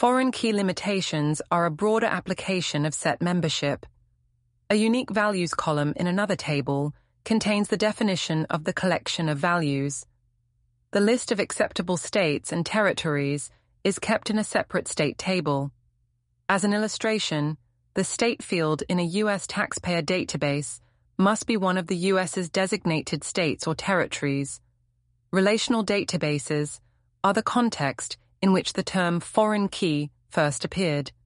Foreign key limitations are a broader application of set membership. A unique values column in another table contains the definition of the collection of values. The list of acceptable states and territories is kept in a separate state table. As an illustration, the state field in a U.S. taxpayer database must be one of the U.S.'s designated states or territories. Relational databases are the context in which the term foreign key first appeared.